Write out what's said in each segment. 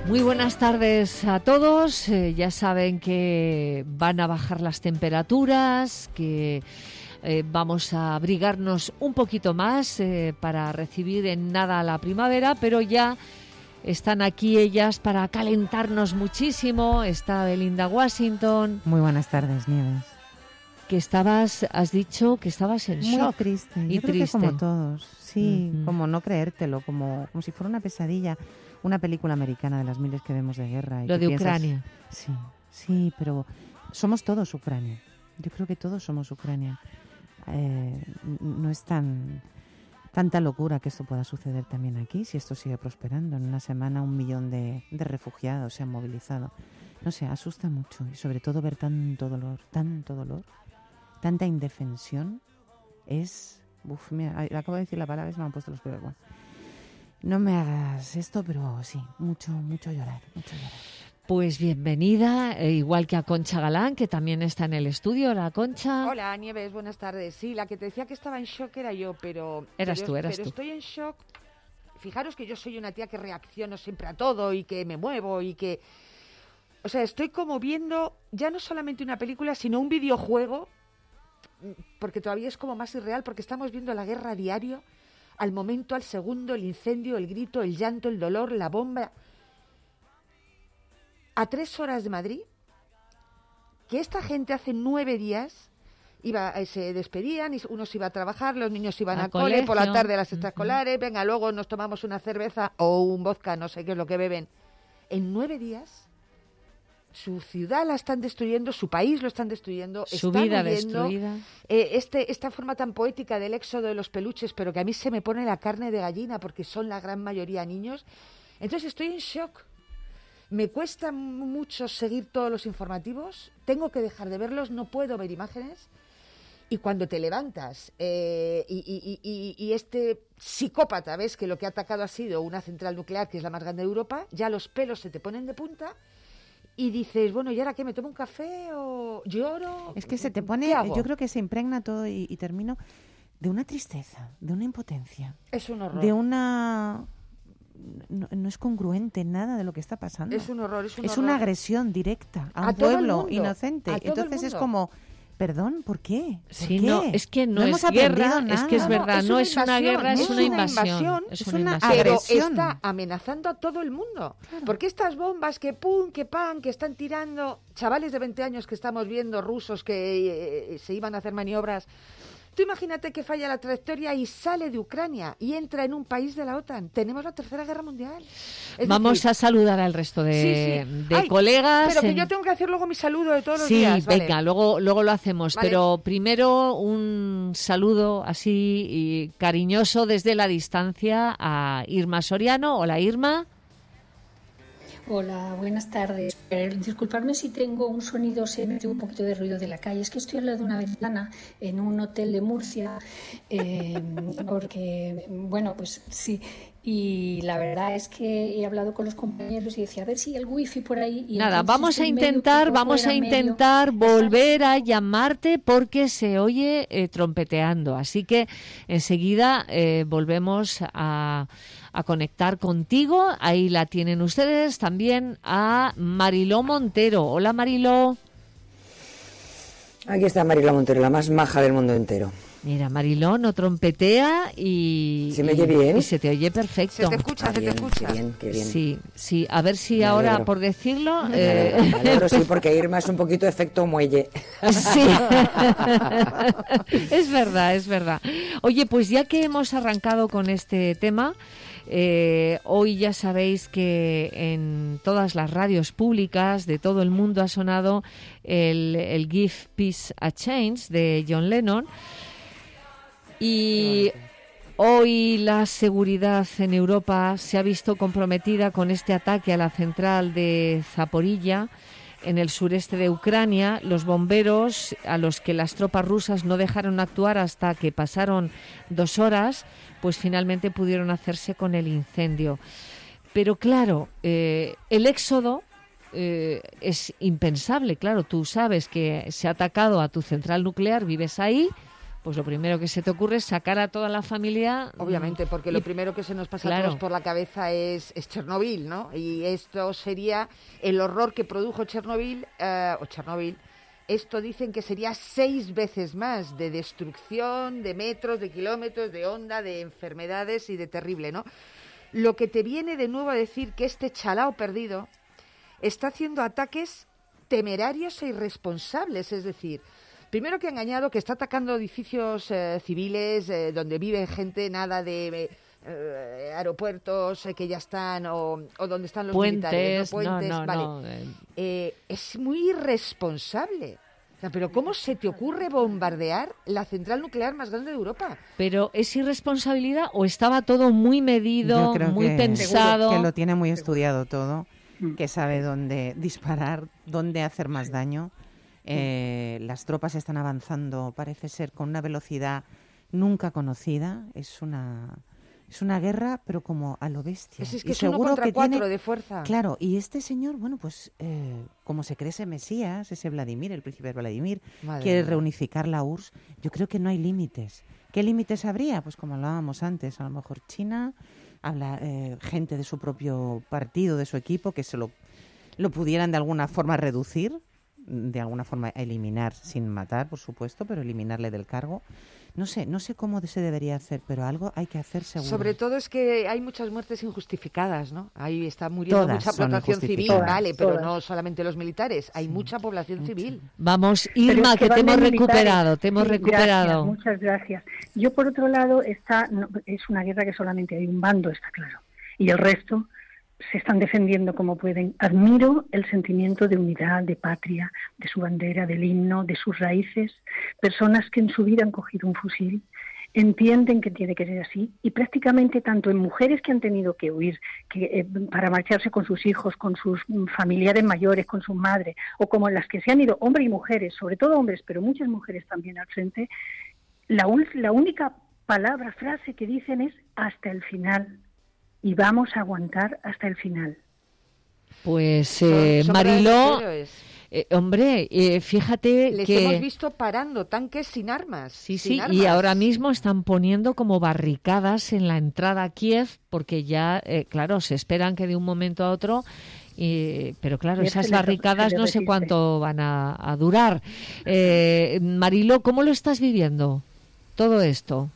Muy buenas tardes a todos. Ya saben que van a bajar las temperaturas, que vamos a abrigarnos un poquito más para recibir en nada la primavera, pero ya están aquí ellas para calentarnos muchísimo. Está Belinda Washington. Muy buenas tardes, Nieves. Que has dicho que estabas en shock. Muy triste. Y Yo creo triste. que como todos, sí, como no creértelo, como si fuera una pesadilla. Una película americana de las miles que vemos de guerra. Y Lo de piensas, Ucrania. Sí, pero somos todos Ucrania. Yo creo que todos somos Ucrania. No es tanta locura que esto pueda suceder también aquí, si esto sigue prosperando. En una semana 1 millón de refugiados se han movilizado. No sé, asusta mucho. Y sobre todo ver tanto dolor, tanta indefensión. Mira, acabo de decir la palabra y se me han puesto los pelos. Bueno, no me hagas esto, pero sí, mucho llorar. Pues bienvenida, igual que a Concha Galán, que también está en el estudio. Hola, Concha. Hola, Nieves, buenas tardes. Sí, la que te decía que estaba en shock era yo, pero Eras tú. Pero estoy en shock. Fijaros que yo soy una tía que reacciono siempre a todo y que me muevo y que... O sea, estoy como viendo ya no solamente una película, sino un videojuego, porque todavía es como más irreal, porque estamos viendo la guerra a diario, al momento, al segundo, el incendio, el grito, el llanto, el dolor, la bomba. A 3 horas de Madrid, que esta gente hace 9 días se despedían, y uno se iba a trabajar, los niños iban a cole, por la tarde a las extraescolares, venga, luego nos tomamos una cerveza o un vodka, no sé qué es lo que beben. En 9 días, su ciudad la están destruyendo, su país lo están destruyendo, su vida destruida. Esta forma tan poética del éxodo de los peluches, pero que a mí se me pone la carne de gallina porque son la gran mayoría niños. Entonces estoy en shock. Me cuesta mucho seguir todos los informativos, tengo que dejar de verlos, no puedo ver imágenes. Y cuando te levantas y este psicópata ves que lo que ha atacado ha sido una central nuclear, que es la más grande de Europa, ya los pelos se te ponen de punta y dices, bueno, ¿y ahora qué? ¿Me tomo un café o lloro? Es que se te pone, yo creo que se impregna todo y termino de una tristeza, de una impotencia. Es un horror. De una... No es congruente nada de lo que está pasando. Es un horror, es una agresión directa a un pueblo inocente. Entonces es como, perdón, ¿por qué? Sí, no, es que no es guerra, es que es verdad, no es una guerra, es una invasión. Es una agresión. Pero agresión. está amenazando a todo el mundo. Claro. Porque estas bombas que pum, que pan, que están tirando chavales de 20 años que estamos viendo, rusos que se iban a hacer maniobras. Tú imagínate que falla la trayectoria y sale de Ucrania y entra en un país de la OTAN. Tenemos la Tercera Guerra Mundial. Vamos a saludar al resto de colegas. Pero que yo tengo que hacer luego mi saludo de todos los Sí, días. venga, vale. luego lo hacemos. Vale. Pero primero un saludo así y cariñoso desde la distancia a Irma Soriano. Hola, Irma. Hola, buenas tardes. Disculpadme si tengo un sonido, se mete un poquito de ruido de la calle. Es que estoy al lado de una ventana en un hotel de Murcia, porque, bueno, pues sí. Y la verdad es que he hablado con los compañeros y decía, a ver si el wifi por ahí... Y nada, vamos a intentar volver a llamarte porque se oye trompeteando. Así que enseguida volvemos a conectar contigo. Ahí la tienen ustedes, también a Mariló Montero. Hola, Mariló. Aquí está Mariló Montero, la más maja del mundo entero. Mira, Mariló no trompetea y... ¿Se me oye bien? Y se te oye perfecto. Se te escucha, se te escucha. Qué bien. Sí. A ver si ahora, alegro. Por decirlo... Me alegro, sí, porque Irma es un poquito efecto muelle. Sí, es verdad. Oye, pues ya que hemos arrancado con este tema... hoy ya sabéis que en todas las radios públicas de todo el mundo ha sonado el Give Peace a Change de John Lennon y hoy la seguridad en Europa se ha visto comprometida con este ataque a la central de Zaporilla en el sureste de Ucrania. Los bomberos, a los que las tropas rusas no dejaron actuar hasta que pasaron 2 horas, pues finalmente pudieron hacerse con el incendio. Pero claro, el éxodo es impensable. Claro, tú sabes que se ha atacado a tu central nuclear, vives ahí, pues lo primero que se te ocurre es sacar a toda la familia. Obviamente, porque lo primero que se nos pasa a todos por la cabeza es Chernobyl, ¿no? Y esto sería el horror que produjo Chernobyl. Esto dicen que sería 6 veces más de destrucción, de metros, de kilómetros, de onda, de enfermedades y de terrible, ¿no? Lo que te viene de nuevo a decir que este chalao perdido está haciendo ataques temerarios e irresponsables, es decir, primero que ha engañado, que está atacando edificios civiles donde vive gente, nada de aeropuertos que ya están o donde están los militares, ¿no? Puentes, vale. Es muy irresponsable. O sea, pero ¿cómo se te ocurre bombardear la central nuclear más grande de Europa? ¿Pero es irresponsabilidad o estaba todo muy medido, muy pensado? Que lo tiene muy estudiado todo, que sabe dónde disparar, dónde hacer más daño. Las tropas están avanzando, parece ser, con una velocidad nunca conocida. Es una guerra, pero como a lo bestia. Es que es 1 contra 4 de fuerza. Claro, y este señor, bueno, pues como se cree ese Mesías, ese Vladimir, el príncipe Vladimir, quiere reunificar la URSS, yo creo que no hay límites. ¿Qué límites habría? Pues como hablábamos antes, a lo mejor China, habla gente de su propio partido, de su equipo, que se lo pudieran de alguna forma reducir, de alguna forma eliminar, sin matar, por supuesto, pero eliminarle del cargo. No sé cómo se debería hacer, pero algo hay que hacer seguro. Sobre todo es que hay muchas muertes injustificadas, ¿no? Ahí está muriendo mucha población civil, vale, pero no solamente los militares, hay mucha población civil. Vamos, Irma, que te hemos recuperado, Gracias, muchas gracias. Yo, por otro lado, es una guerra que solamente hay un bando, está claro, y el resto se están defendiendo como pueden. Admiro el sentimiento de unidad, de patria, de su bandera, del himno, de sus raíces. Personas que en su vida han cogido un fusil, entienden que tiene que ser así, y prácticamente tanto en mujeres que han tenido que huir para marcharse con sus hijos, con sus familiares mayores, con su madre, o como en las que se han ido, hombres y mujeres, sobre todo hombres, pero muchas mujeres también al frente, la única frase que dicen es hasta el final. Y vamos a aguantar hasta el final. Pues Mariló, fíjate les que hemos visto parando tanques sin armas. Sí, y ahora mismo están poniendo como barricadas en la entrada a Kiev, porque ya, claro, se esperan que de un momento a otro, pero claro, esas barricadas no sé cuánto van a durar. Mariló, ¿cómo lo estás viviendo todo esto?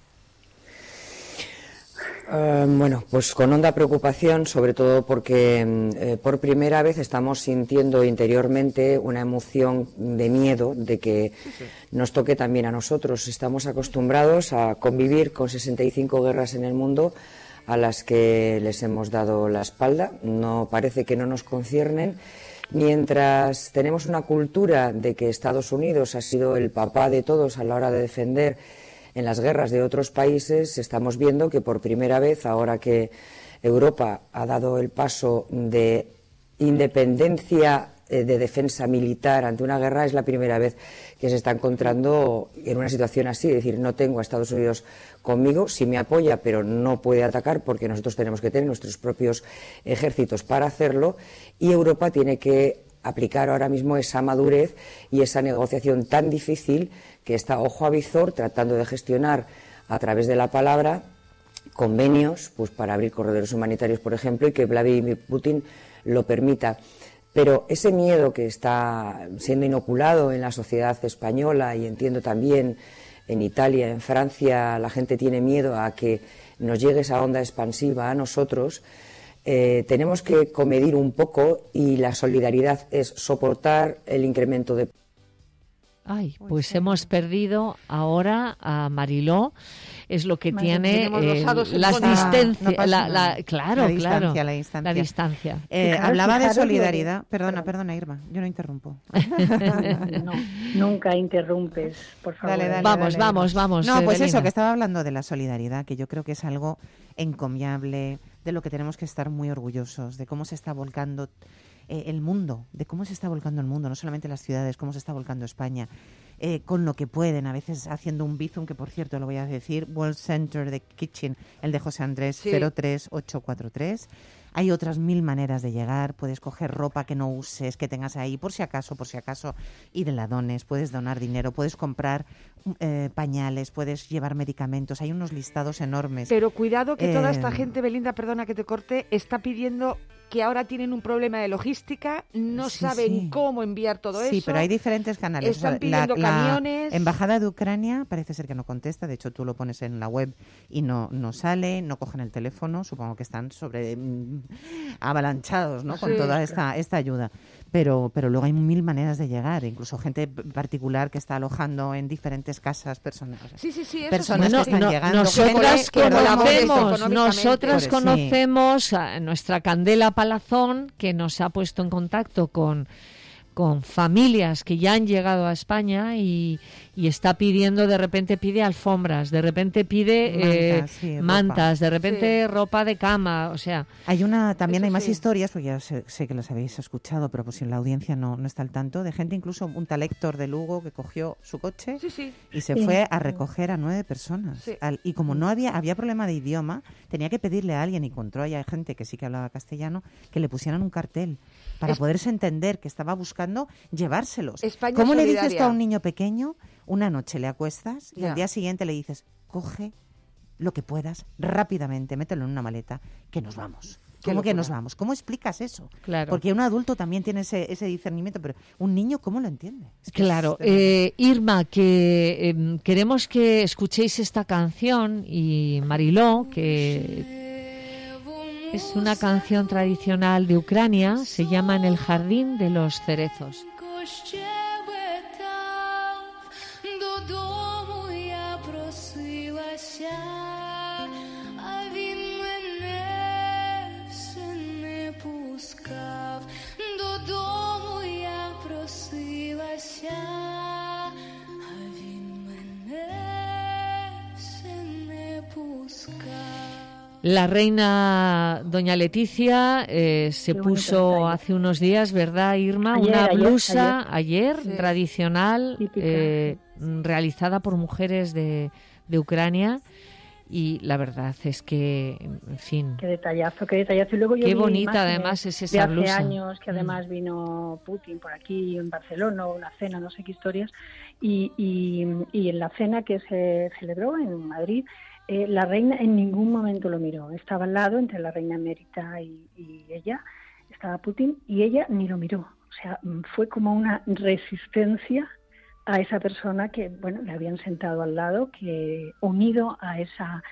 Bueno, pues con honda preocupación, sobre todo porque por primera vez estamos sintiendo interiormente una emoción de miedo de que nos toque también a nosotros. Estamos acostumbrados a convivir con 65 guerras en el mundo a las que les hemos dado la espalda. No parece que no nos conciernen. Mientras tenemos una cultura de que Estados Unidos ha sido el papá de todos a la hora de defender en las guerras de otros países, estamos viendo que por primera vez, ahora que Europa ha dado el paso de independencia de defensa militar ante una guerra, es la primera vez que se está encontrando en una situación así, es decir, no tengo a Estados Unidos conmigo, sí me apoya, pero no puede atacar porque nosotros tenemos que tener nuestros propios ejércitos para hacerlo, y Europa tiene que aplicar ahora mismo esa madurez y esa negociación tan difícil que está ojo a visor tratando de gestionar a través de la palabra convenios pues para abrir corredores humanitarios, por ejemplo, y que Vladimir Putin lo permita. Pero ese miedo que está siendo inoculado en la sociedad española, y entiendo también en Italia, en Francia, la gente tiene miedo a que nos llegue esa onda expansiva a nosotros. Tenemos que comedir un poco, y la solidaridad es soportar el incremento de... Ay, pues hemos perdido ahora a Mariló, es lo que tiene la asistencia, la distancia. Hablaba de solidaridad, perdona Irma, yo no interrumpo. No, nunca interrumpes, por favor. Dale, vamos. No, pues eso, que estaba hablando de la solidaridad, que yo creo que es algo encomiable, de lo que tenemos que estar muy orgullosos, de cómo se está volcando el mundo, no solamente las ciudades, cómo se está volcando España. con lo que pueden, a veces haciendo un Bizum, que por cierto lo voy a decir, World Center de Kitchen, el de José Andrés, 03843. Hay otras 1000 maneras de llegar. Puedes coger ropa que no uses, que tengas ahí, por si acaso, y la dones. Puedes donar dinero, puedes comprar pañales, puedes llevar medicamentos. Hay unos listados enormes. Pero cuidado que toda esta gente, Belinda, perdona que te corte, está pidiendo que ahora tienen un problema de logística, no saben cómo enviar todo eso. Sí, pero hay diferentes canales. Están pidiendo camiones. La Embajada de Ucrania parece ser que no contesta, de hecho tú lo pones en la web y no sale, no cogen el teléfono, supongo que están avalanchados, ¿no? Con toda esta ayuda. Pero luego hay 1000 maneras de llegar, incluso gente particular que está alojando en diferentes casas personales. Personas que están llegando. Nosotras conocemos a nuestra Candela Palazón, que nos ha puesto en contacto con familias que ya han llegado a España y está pidiendo, de repente pide alfombras, de repente pide mantas, de repente ropa de cama, o sea... Hay más historias, porque ya sé que las habéis escuchado, pero pues si la audiencia no está al tanto, de gente, incluso un tal Héctor de Lugo, que cogió su coche y se fue a recoger a 9 personas. Y como no había problema de idioma, tenía que pedirle a alguien, y encontró allá gente que sí que hablaba castellano, que le pusieran un cartel para poderse entender que estaba buscando llevárselos. España ¿Cómo solidaria. le dices tú a un niño pequeño, una noche le acuestas y al día siguiente le dices, coge lo que puedas rápidamente, mételo en una maleta, que nos vamos? ¿Cómo que nos vamos? ¿Cómo explicas eso? Claro. Porque un adulto también tiene ese discernimiento, pero un niño, ¿cómo lo entiende? Claro. Irma, que queremos que escuchéis esta canción, y Mariló, que es una canción tradicional de Ucrania, se llama En el jardín de los cerezos. La reina doña Leticia se puso hace unos días, ¿verdad, Irma? Una blusa ayer tradicional, realizada por mujeres de Ucrania, y la verdad es que, en fin... Qué detallazo. Y luego yo qué bonita además es esa blusa. Hace años que además vino Putin por aquí en Barcelona, una cena, no sé qué historias, y en la cena que se celebró en Madrid, la reina en ningún momento lo miró. Estaba al lado, entre la reina emérita y ella, estaba Putin, y ella ni lo miró. O sea, fue como una resistencia a esa persona que, bueno, le habían sentado al lado, que unido a esa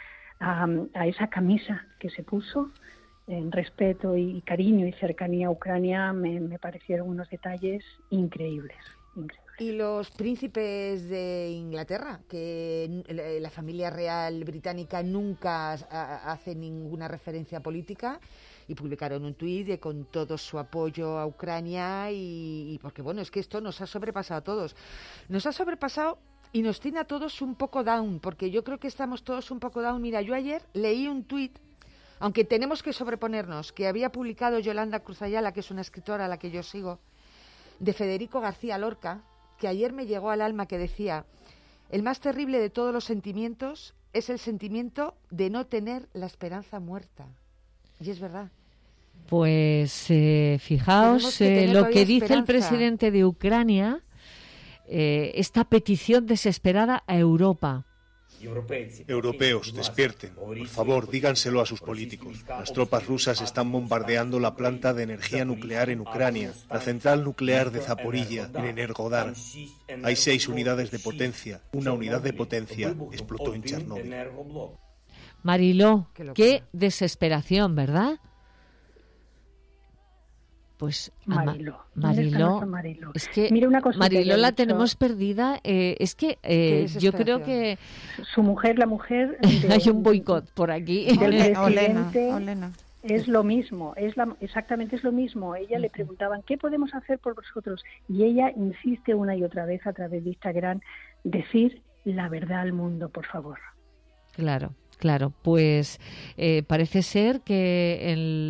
camisa que se puso, en respeto y cariño y cercanía a Ucrania, me parecieron unos detalles increíbles. Y los príncipes de Inglaterra, que la familia real británica nunca hace ninguna referencia política, y publicaron un tuit con todo su apoyo a Ucrania, y porque bueno, es que esto nos ha sobrepasado a todos. Nos ha sobrepasado y nos tiene a todos un poco down, porque yo creo que estamos todos un poco down. Mira, yo ayer leí un tuit, aunque tenemos que sobreponernos, que había publicado Yolanda Cruz Ayala, que es una escritora a la que yo sigo, de Federico García Lorca, que ayer me llegó al alma, que decía: el más terrible de todos los sentimientos es el sentimiento de no tener la esperanza muerta. Y es verdad. Pues fijaos lo que dice el presidente de Ucrania, esta petición desesperada a Europa. Europeos, despierten. Por favor, díganselo a sus políticos. Las tropas rusas están bombardeando la planta de energía nuclear en Ucrania, la central nuclear de Zaporilla, en Energodar. Hay 6 unidades de potencia. Una unidad de potencia explotó en Chernóbil. Mariló, qué desesperación, ¿verdad? Pues Mariló. Es que mira, una Mariló la tenemos perdida. Es que yo creo que su mujer, la mujer, hay un boicot por aquí. Del Olena. Es lo mismo, exactamente es lo mismo. Ella le preguntaban, ¿qué podemos hacer por vosotros? Y ella insiste una y otra vez a través de Instagram, decir la verdad al mundo, por favor. Claro, pues parece ser que en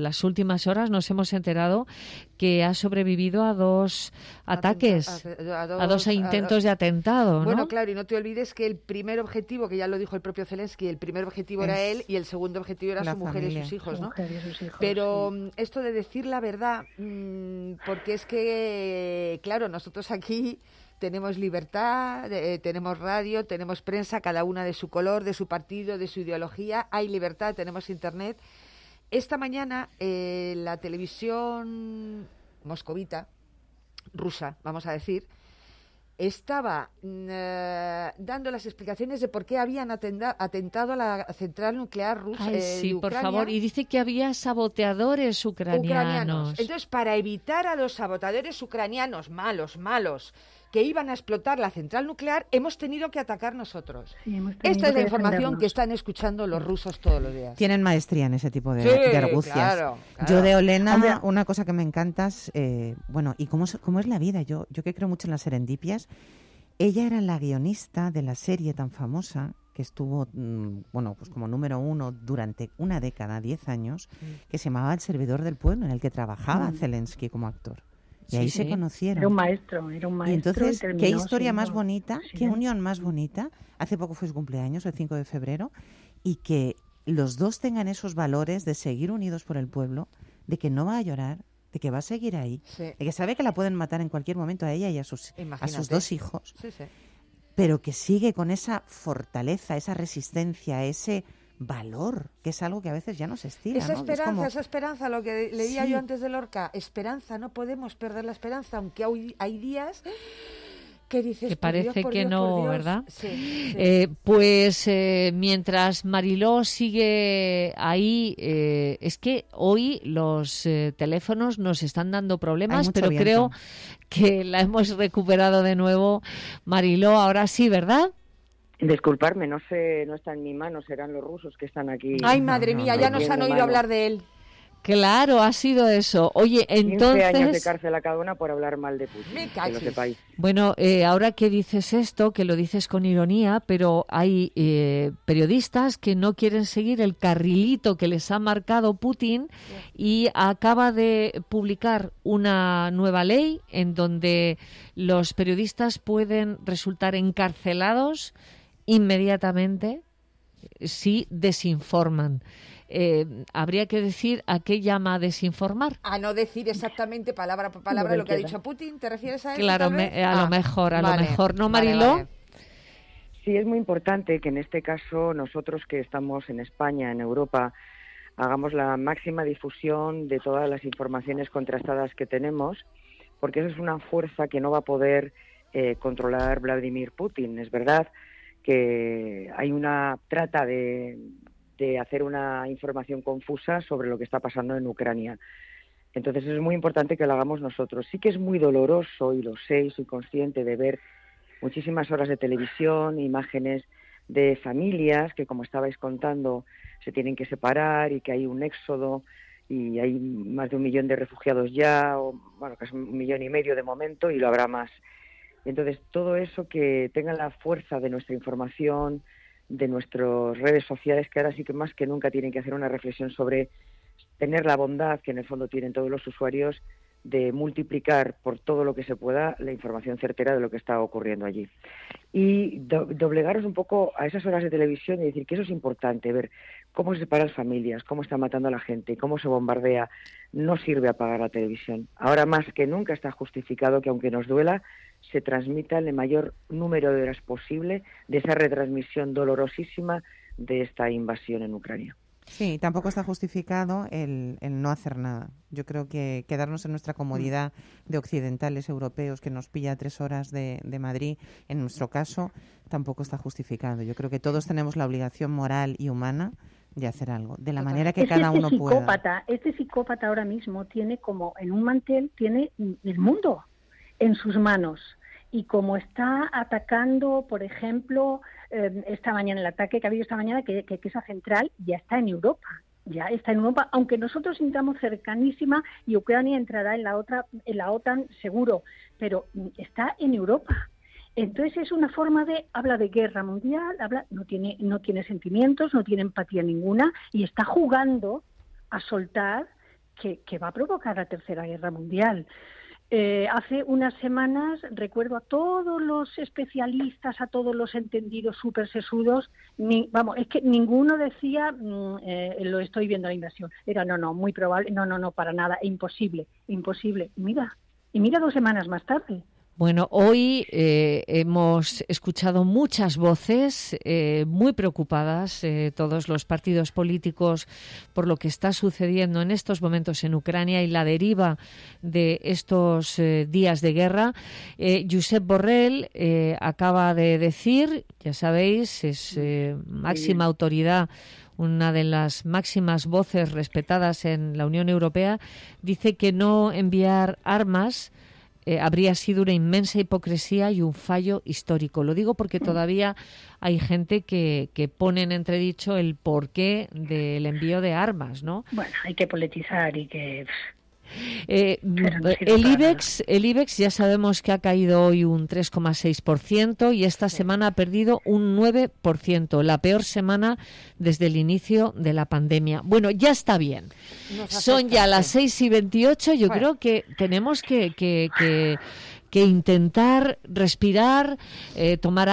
las últimas horas nos hemos enterado que ha sobrevivido a 2 ataques, a dos intentos de atentado, ¿no? Bueno, claro, y no te olvides que el primer objetivo, que ya lo dijo el propio Zelensky, el primer objetivo era él y el segundo objetivo era su mujer y sus hijos, ¿no? Pero esto de decir la verdad, porque es que, claro, nosotros aquí tenemos libertad, tenemos radio, tenemos prensa, cada una de su color, de su partido, de su ideología, hay libertad, tenemos internet. Esta mañana la televisión moscovita, rusa, vamos a decir, estaba dando las explicaciones de por qué habían atentado a la central nuclear rusa. Sí, por favor. Y dice que había saboteadores ucranianos. Entonces, para evitar a los saboteadores ucranianos malos, que iban a explotar la central nuclear, hemos tenido que atacar nosotros. Sí, esta es la información que están escuchando los rusos todos los días. Tienen maestría en ese tipo de argucias. Claro. Yo de Olena, una cosa que me encanta es, y cómo es la vida. Yo que creo mucho en las serendipias, ella era la guionista de la serie tan famosa que estuvo, pues como número 1 durante una década, 10 años, que se llamaba El servidor del pueblo, en el que trabajaba Zelensky como actor. Y ahí se conocieron. Era un maestro. Y entonces, qué historia más bonita, qué unión más bonita. Hace poco fue su cumpleaños, el 5 de febrero, y que los dos tengan esos valores de seguir unidos por el pueblo, de que no va a llorar, de que va a seguir ahí, de que sabe que la pueden matar en cualquier momento a ella y a sus 2 hijos, pero que sigue con esa fortaleza, esa resistencia, ese valor, que es algo que a veces ya nos estira. Esa esperanza, lo que leía yo antes de Lorca, esperanza, no podemos perder la esperanza, aunque hay días que dices, que parece por que Dios, no, ¿verdad? Sí. Mientras Mariló sigue ahí, es que hoy los teléfonos nos están dando problemas, pero viento. Creo que la hemos recuperado de nuevo. Mariló, ahora sí, ¿verdad? Disculparme, no está en mi mano, serán los rusos que están aquí. Ay, madre mía, ya nos han oído hablar de él. Claro, ha sido eso. Oye, entonces... 15 años de cárcel a cada una por hablar mal de Putin, que lo sepáis. Bueno, ahora que dices esto, que lo dices con ironía, pero hay periodistas que no quieren seguir el carrilito que les ha marcado Putin y acaba de publicar una nueva ley en donde los periodistas pueden resultar encarcelados inmediatamente si desinforman. Habría que decir a qué llama desinformar. A no decir exactamente palabra por palabra lo que ha dicho Putin. ¿Te refieres a eso? Claro, a lo mejor. ¿No, Mariló? Vale. Sí, es muy importante que en este caso nosotros que estamos en España, en Europa, hagamos la máxima difusión de todas las informaciones contrastadas que tenemos, porque eso es una fuerza que no va a poder controlar Vladimir Putin. Es verdad que hay una trata de hacer una información confusa sobre lo que está pasando en Ucrania. Entonces es muy importante que lo hagamos nosotros. Sí que es muy doloroso, y lo sé, y soy consciente de ver muchísimas horas de televisión, imágenes de familias que, como estabais contando, se tienen que separar y que hay un éxodo y hay más de 1 millón de refugiados ya, o bueno, casi 1,5 millones de momento, y lo habrá más. Entonces todo eso, que tenga la fuerza de nuestra información, de nuestras redes sociales, que ahora sí que más que nunca tienen que hacer una reflexión sobre tener la bondad que en el fondo tienen todos los usuarios de multiplicar por todo lo que se pueda la información certera de lo que está ocurriendo allí. Y doblegaros un poco a esas horas de televisión y decir que eso es importante, ver cómo se separan las familias, cómo está matando a la gente, cómo se bombardea. No sirve apagar la televisión. Ahora más que nunca está justificado que, aunque nos duela, se transmita el mayor número de horas posible de esa retransmisión dolorosísima de esta invasión en Ucrania. Sí, tampoco está justificado el no hacer nada. Yo creo que quedarnos en nuestra comodidad de occidentales europeos, que nos pilla 3 horas de Madrid, en nuestro caso, tampoco está justificado. Yo creo que todos tenemos la obligación moral y humana de hacer algo, de la manera que cada uno pueda. Este psicópata ahora mismo tiene como en un mantel, tiene el mundo en sus manos. Y como está atacando, por ejemplo, esta mañana, el ataque que ha habido esta mañana, que esa central ya está en Europa. Ya está en Europa, aunque nosotros sintamos cercanísima y Ucrania entrará en la OTAN seguro, pero está en Europa. Entonces es una forma habla de guerra mundial, no tiene sentimientos, no tiene empatía ninguna y está jugando a soltar que va a provocar la Tercera Guerra Mundial. Hace unas semanas recuerdo a todos los especialistas, a todos los entendidos súper sesudos, es que ninguno decía lo estoy viendo la invasión. Era no, muy probable, no, para nada, imposible. Y mira 2 semanas más tarde. Bueno, hoy hemos escuchado muchas voces muy preocupadas, todos los partidos políticos, por lo que está sucediendo en estos momentos en Ucrania y la deriva de estos días de guerra. Josep Borrell acaba de decir, ya sabéis, es máxima autoridad, una de las máximas voces respetadas en la Unión Europea, dice que no enviar armas habría sido una inmensa hipocresía y un fallo histórico. Lo digo porque todavía hay gente que pone en entredicho el porqué del envío de armas, ¿no? Bueno, hay que politizar y que... el IBEX ya sabemos que ha caído hoy un 3,6% y esta semana ha perdido un 9%, la peor semana desde el inicio de la pandemia. Bueno, ya está bien. Son ya las 6:28. Yo creo que tenemos que intentar respirar, tomar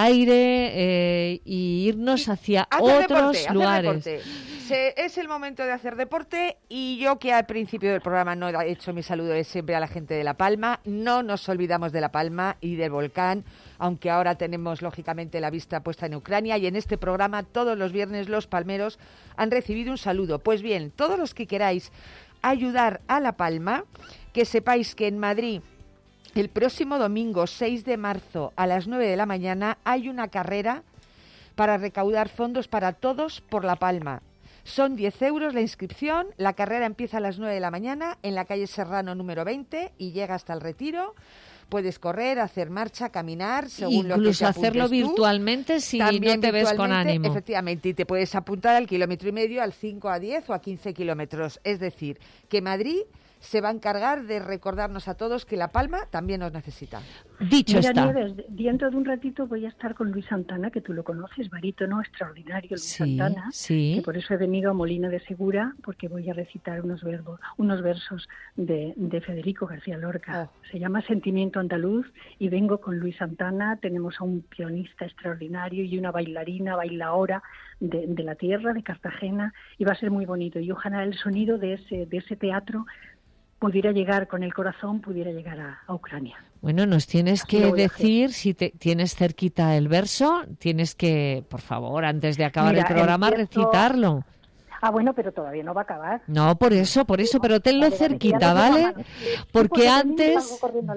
aire y irnos hacia otros lugares. Es el momento de hacer deporte y yo, que al principio del programa no he hecho mi saludo siempre a la gente de La Palma, no nos olvidamos de La Palma y del volcán, aunque ahora tenemos lógicamente la vista puesta en Ucrania, y en este programa todos los viernes los palmeros han recibido un saludo. Pues bien, todos los que queráis ayudar a La Palma, que sepáis que en Madrid el próximo domingo 6 de marzo a las 9 de la mañana hay una carrera para recaudar fondos para Todos por La Palma. Son 10 euros la inscripción, la carrera empieza a las 9 de la mañana en la calle Serrano número 20 y llega hasta el Retiro. Puedes correr, hacer marcha, caminar, según lo que te incluso hacerlo virtualmente si no te ves con ánimo. Efectivamente, y te puedes apuntar al 1,5 km, al 5, a 10 o a 15 kilómetros. Es decir, que Madrid se va a encargar de recordarnos a todos que La Palma también nos necesita. Dicho está. Nieves, dentro de un ratito voy a estar con Luis Santana, que tú lo conoces, barítono extraordinario, Luis Santana, que por eso he venido a Molina de Segura, porque voy a recitar unos versos de Federico García Lorca. Se llama Sentimiento Andaluz y vengo con Luis Santana. Tenemos a un pianista extraordinario y una bailarina, bailaora de la tierra, de Cartagena, y va a ser muy bonito. Y ojalá el sonido de ese teatro pudiera llegar con el corazón, pudiera llegar a Ucrania. Bueno, nos tienes que decir si tienes cerquita el verso, tienes que, por favor, antes de acabar el programa, recitarlo. Bueno, pero todavía no va a acabar. No, por eso, pero tenlo cerquita, ¿vale? Porque antes...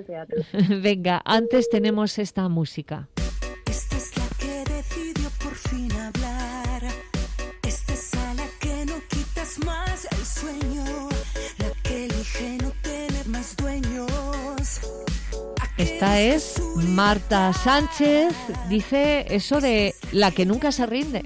Venga, antes tenemos esta música. Esta es la que decidió por fin hablar. Esta es a la que no quitas más el sueño. Elige no tener más dueños. Esta es Marta Sánchez, dice eso de la que nunca se rinde.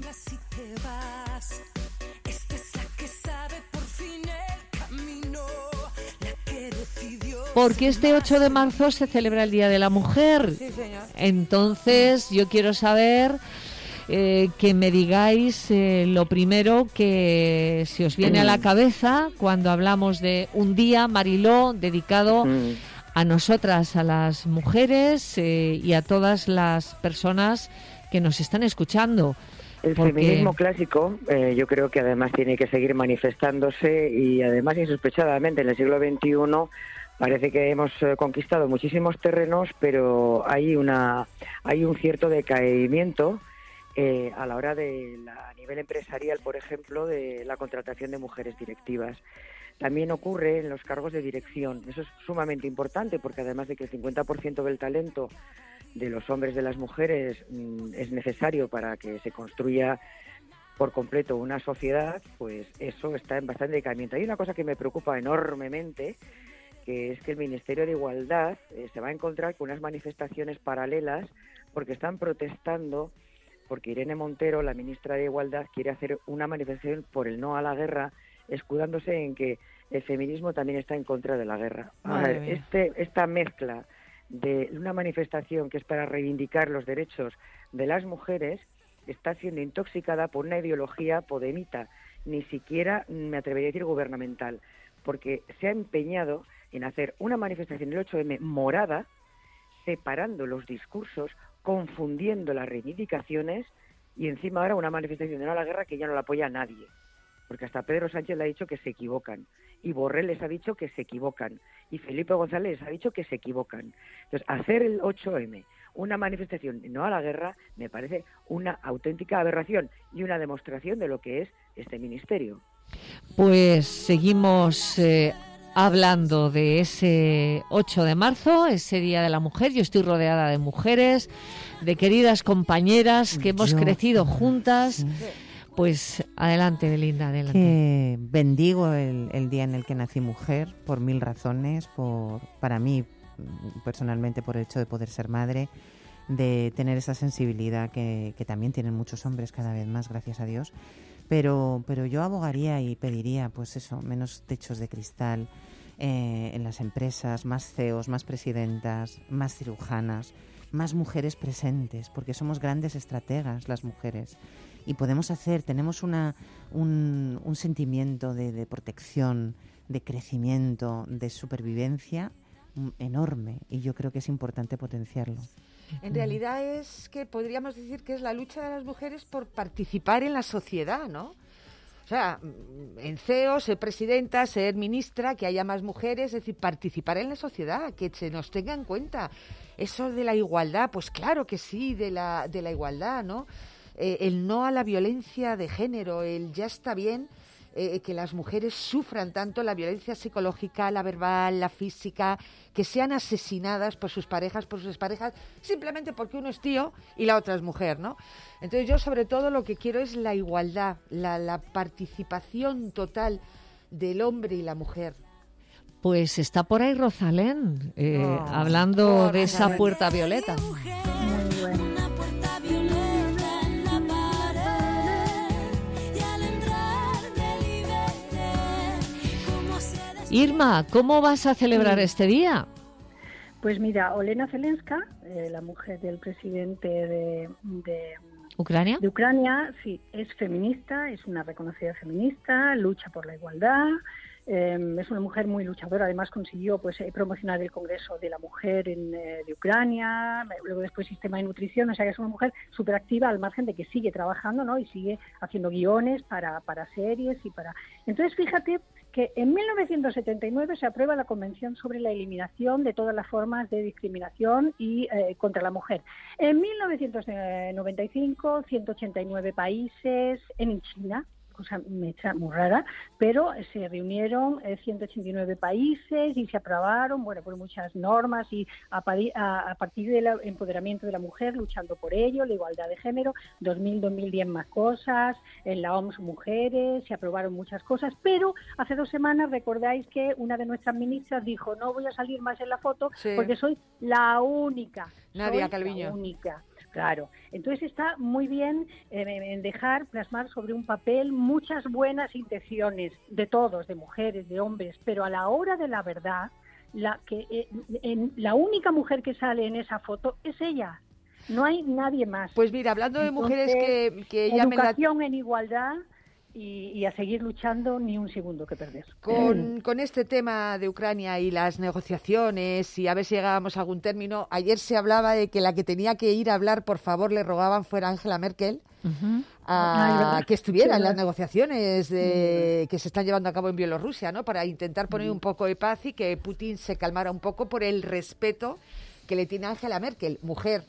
Porque este 8 de marzo se celebra el Día de la Mujer. Sí, señor. Entonces, yo quiero saber que me digáis lo primero que se os viene a la cabeza cuando hablamos de un día, Mariló, dedicado a nosotras, a las mujeres y a todas las personas que nos están escuchando. El feminismo clásico, yo creo que además tiene que seguir manifestándose y además insospechadamente en el siglo XXI parece que hemos conquistado muchísimos terrenos, pero hay un cierto decaimiento a la hora a nivel empresarial, por ejemplo, de la contratación de mujeres directivas. También ocurre en los cargos de dirección. Eso es sumamente importante porque además de que el 50% del talento de los hombres, de las mujeres, es necesario para que se construya por completo una sociedad, pues eso está en bastante decaimiento. Hay una cosa que me preocupa enormemente, que es que el Ministerio de Igualdad se va a encontrar con unas manifestaciones paralelas porque están protestando porque Irene Montero, la ministra de Igualdad, quiere hacer una manifestación por el no a la guerra, escudándose en que el feminismo también está en contra de la guerra. A ver, esta mezcla de una manifestación que es para reivindicar los derechos de las mujeres está siendo intoxicada por una ideología podemita, ni siquiera me atrevería a decir gubernamental, porque se ha empeñado en hacer una manifestación el 8M morada, separando los discursos, confundiendo las reivindicaciones, y encima ahora una manifestación de no a la guerra que ya no la apoya nadie, porque hasta Pedro Sánchez le ha dicho que se equivocan, y Borrell les ha dicho que se equivocan, y Felipe González les ha dicho que se equivocan. Entonces, hacer el 8M una manifestación de no a la guerra me parece una auténtica aberración y una demostración de lo que es este ministerio. Pues seguimos hablando de ese 8 de marzo, ese Día de la Mujer. Yo estoy rodeada de mujeres, de queridas compañeras que hemos crecido juntas. Sí. Pues adelante, Belinda, adelante. Que bendigo el día en el que nací mujer por 1000 razones, para mí personalmente por el hecho de poder ser madre, de tener esa sensibilidad que también tienen muchos hombres cada vez más, gracias a Dios. Pero yo abogaría y pediría, pues eso, menos techos de cristal en las empresas, más CEOs, más presidentas, más cirujanas, más mujeres presentes, porque somos grandes estrategas las mujeres y tenemos un sentimiento de protección, de crecimiento, de supervivencia enorme, y yo creo que es importante potenciarlo. En realidad es que podríamos decir que es la lucha de las mujeres por participar en la sociedad, ¿no? O sea, en CEO, ser presidenta, ser ministra, que haya más mujeres, es decir, participar en la sociedad, que se nos tenga en cuenta. Eso de la igualdad, pues claro que sí, de la igualdad, ¿no? El no a la violencia de género, el ya está bien que las mujeres sufran tanto la violencia psicológica, la verbal, la física, que sean asesinadas por sus parejas, simplemente porque uno es tío y la otra es mujer, ¿no? Entonces yo sobre todo lo que quiero es la igualdad, la participación total del hombre y la mujer. Pues está por ahí Rosalén, hablando de esa puerta violeta. Irma, ¿cómo vas a celebrar este día? Pues mira, Olena Zelenska, la mujer del presidente de ¿Ucrania? De Ucrania, sí, es feminista, es una reconocida feminista, lucha por la igualdad, es una mujer muy luchadora, además consiguió promocionar el Congreso de la Mujer de Ucrania, luego después sistema de nutrición, o sea que es una mujer súper activa al margen de que sigue trabajando, ¿no? Y sigue haciendo guiones para series y para... Entonces fíjate que en 1979 se aprueba la Convención sobre la eliminación de todas las formas de discriminación y contra la mujer. En 1995, 189 países en China, cosa muy rara, pero se reunieron 189 países y se aprobaron, por muchas normas y a partir del empoderamiento de la mujer, luchando por ello, la igualdad de género, 2010 más cosas, en la OMS mujeres, se aprobaron muchas cosas, pero hace 2 semanas recordáis que una de nuestras ministras dijo, no voy a salir más en la foto porque soy la única. Nadia Calviño. La única. Claro, entonces está muy bien en dejar plasmar sobre un papel muchas buenas intenciones de todos, de mujeres, de hombres, pero a la hora de la verdad, la única mujer que sale en esa foto es ella, no hay nadie más. Pues mira, hablando de mujeres que educación en igualdad y a seguir luchando, ni un segundo que perder. Con este tema de Ucrania y las negociaciones y a ver si llegábamos a algún término, ayer se hablaba de que la que tenía que ir a hablar, por favor, le rogaban fuera Angela Merkel, que estuviera en las negociaciones que se están llevando a cabo en Bielorrusia, ¿no? Para intentar poner un poco de paz y que Putin se calmara un poco por el respeto que le tiene Angela Merkel, mujer.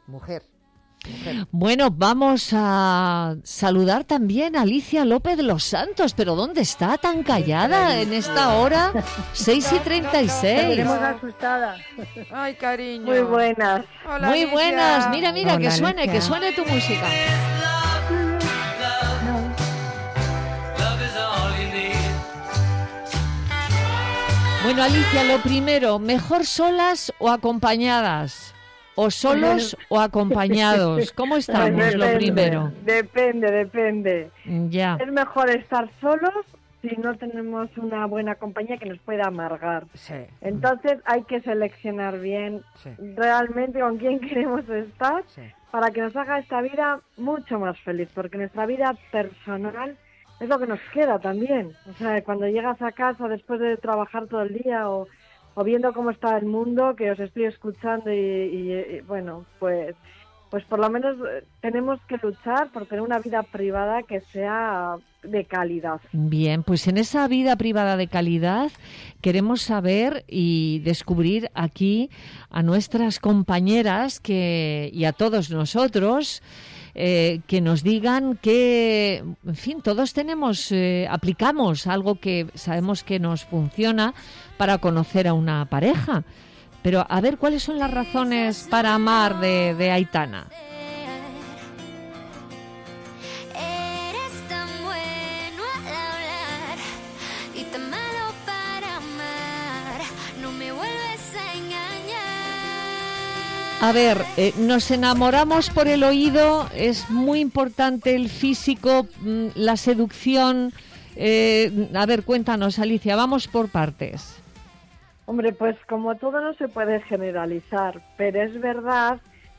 Bueno, vamos a saludar también a Alicia López de los Santos, pero ¿dónde está tan callada en esta hora? 6:36. Tenemos asustada. Ay, cariño. Muy buenas. Hola, muy Alicia. buenas. Mira, Hola, que suene tu música. Bueno, Alicia, lo primero, ¿mejor solas o acompañadas? ¿O solos o acompañados? ¿Cómo estamos, lo primero? Depende. Ya. Es mejor estar solos si no tenemos una buena compañía que nos pueda amargar. Sí. Entonces hay que seleccionar bien realmente con quién queremos estar para que nos haga esta vida mucho más feliz, porque nuestra vida personal es lo que nos queda también. O sea, cuando llegas a casa después de trabajar todo el día o viendo cómo está el mundo, que os estoy escuchando y bueno, pues por lo menos tenemos que luchar por tener una vida privada que sea de calidad. Bien, pues en esa vida privada de calidad queremos saber y descubrir aquí a nuestras compañeras y a todos nosotros que nos digan que, en fin, todos aplicamos algo que sabemos que nos funciona para conocer a una pareja. Pero a ver, ¿cuáles son las razones para amar de Aitana? A ver, nos enamoramos por el oído, es muy importante el físico, la seducción. A ver, cuéntanos, Alicia, vamos por partes. Hombre, pues como todo no se puede generalizar, pero es verdad